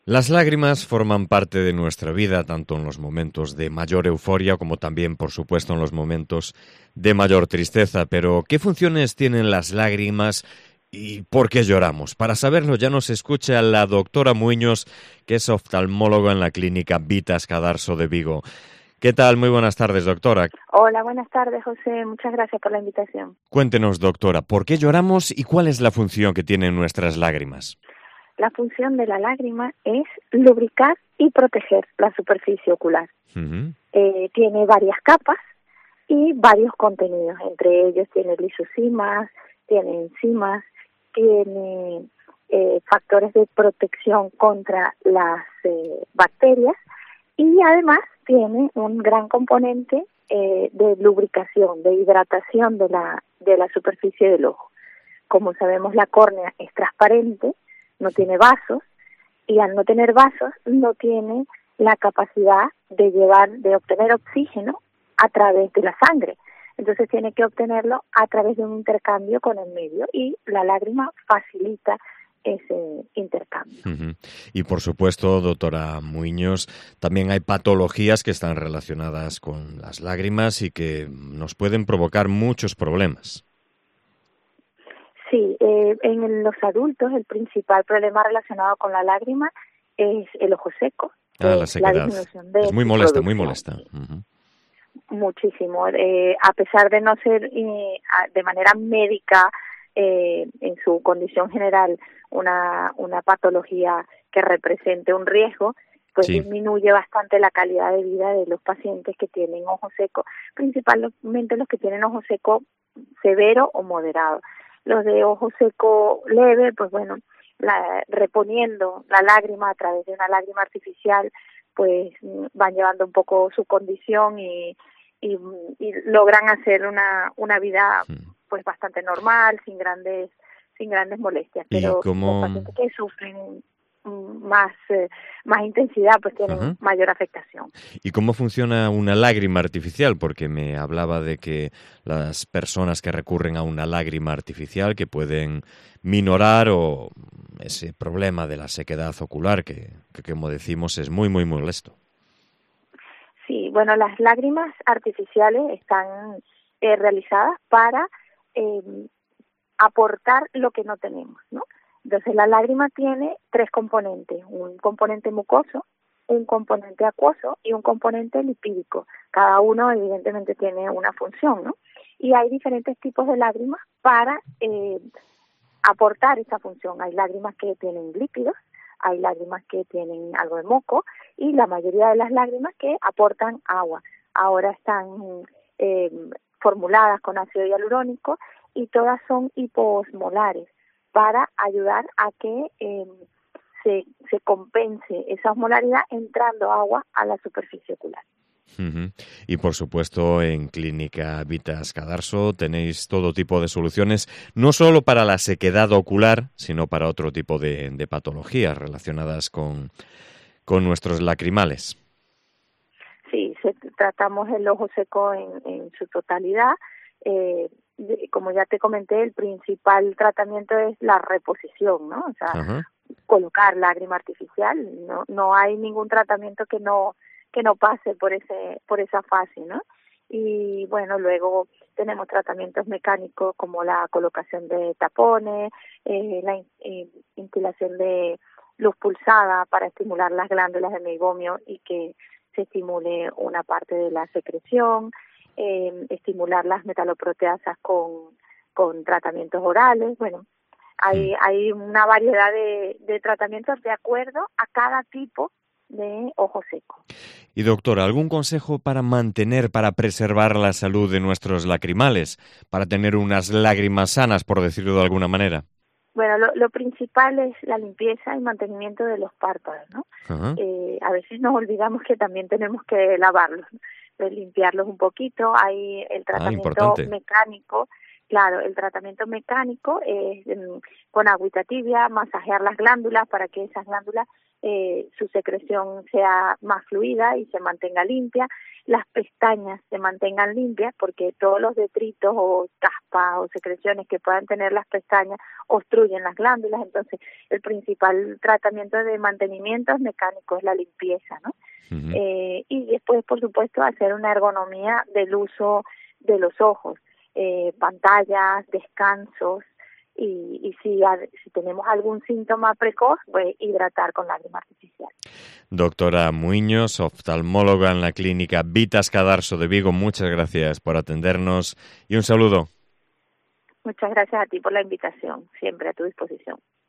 Las lágrimas forman parte de nuestra vida, tanto en los momentos de mayor euforia como también, por supuesto, en los momentos de mayor tristeza. Pero, ¿qué funciones tienen las lágrimas y por qué lloramos? Para saberlo ya nos escucha la doctora Muiños, que es oftalmóloga en la clínica Vitas Cadarso de Vigo. ¿Qué tal? Muy buenas tardes, doctora. Hola, buenas tardes, José. Muchas gracias por la invitación. Cuéntenos, doctora, ¿por qué lloramos y cuál es la función que tienen nuestras lágrimas? La función de la lágrima es lubricar y proteger la superficie ocular. Uh-huh. Tiene varias capas y varios contenidos. Entre ellos tiene lisosimas, tiene enzimas, tiene factores de protección contra las bacterias y además tiene un gran componente de lubricación, de hidratación de la superficie del ojo. Como sabemos, la córnea es transparente, no tiene vasos, y al no tener vasos no tiene la capacidad de obtener oxígeno a través de la sangre. Entonces tiene que obtenerlo a través de un intercambio con el medio y la lágrima facilita ese intercambio. Uh-huh. Y por supuesto, doctora Muiños, también hay patologías que están relacionadas con las lágrimas y que nos pueden provocar muchos problemas. Sí, en los adultos el principal problema relacionado con la lágrima es el ojo seco, La sequedad. la disminución de es muy su molesta, muy producción. molesta. Uh-huh. Muchísimo. A pesar de no ser de manera médica, en su condición general, una patología que represente un riesgo, pues Sí. disminuye bastante la calidad de vida de los pacientes que tienen ojo seco, principalmente los que tienen ojo seco severo o moderado. Los de ojo seco leve, pues bueno, reponiendo la lágrima a través de una lágrima artificial, pues van llevando un poco su condición y logran hacer una vida pues bastante normal, sin grandes molestias. Pero los pacientes que sufren más intensidad pues tienen uh-huh. mayor afectación. ¿Y cómo funciona una lágrima artificial? Porque me hablaba de que las personas que recurren a una lágrima artificial que pueden minorar o ese problema de la sequedad ocular que como decimos es muy, muy molesto. Sí, bueno, las lágrimas artificiales están realizadas para aportar lo que no tenemos, ¿no? Entonces la lágrima tiene tres componentes, un componente mucoso, un componente acuoso y un componente lipídico. Cada uno evidentemente tiene una función, ¿no? Y hay diferentes tipos de lágrimas para aportar esa función. Hay lágrimas que tienen lípidos, hay lágrimas que tienen algo de moco y la mayoría de las lágrimas que aportan agua. Ahora están formuladas con ácido hialurónico y todas son hiposmolares para ayudar a que se compense esa osmolaridad entrando agua a la superficie ocular. Uh-huh. Y por supuesto en Clínica Vitas Cadarso tenéis todo tipo de soluciones, no solo para la sequedad ocular, sino para otro tipo de patologías relacionadas con nuestros lacrimales. Sí, tratamos el ojo seco en su totalidad. Como ya te comenté, el principal tratamiento es la reposición, ¿no? O sea, uh-huh. colocar lágrima artificial. No hay ningún tratamiento que no pase por esa fase, ¿no? Y bueno, luego tenemos tratamientos mecánicos como la colocación de tapones, la instilación de luz pulsada para estimular las glándulas de meibomio y que se estimule una parte de la secreción, estimular las metaloproteasas con tratamientos orales. Bueno, hay una variedad de tratamientos de acuerdo a cada tipo de ojo seco. Y doctora, ¿algún consejo para preservar la salud de nuestros lacrimales, para tener unas lágrimas sanas, por decirlo de alguna manera? Bueno, lo principal es la limpieza y mantenimiento de los párpados, ¿no? Uh-huh. A veces nos olvidamos que también tenemos que lavarlos, limpiarlos un poquito. Hay el tratamiento mecánico. Claro, el tratamiento mecánico es con agüita tibia, masajear las glándulas para que esas glándulas su secreción sea más fluida y se mantenga limpia. las pestañas se mantengan limpias, porque todos los detritos o caspas o secreciones que puedan tener las pestañas obstruyen las glándulas. Entonces, el principal tratamiento de mantenimiento mecánico es la limpieza, ¿no? Ujú. Y después, por supuesto, hacer una ergonomía del uso de los ojos, pantallas, descansos, y si tenemos algún síntoma precoz, pues hidratar con lágrima artificial. Doctora Muiños, oftalmóloga en la clínica Vitas Cadarso de Vigo, muchas gracias por atendernos y un saludo. Muchas gracias a ti por la invitación, siempre a tu disposición.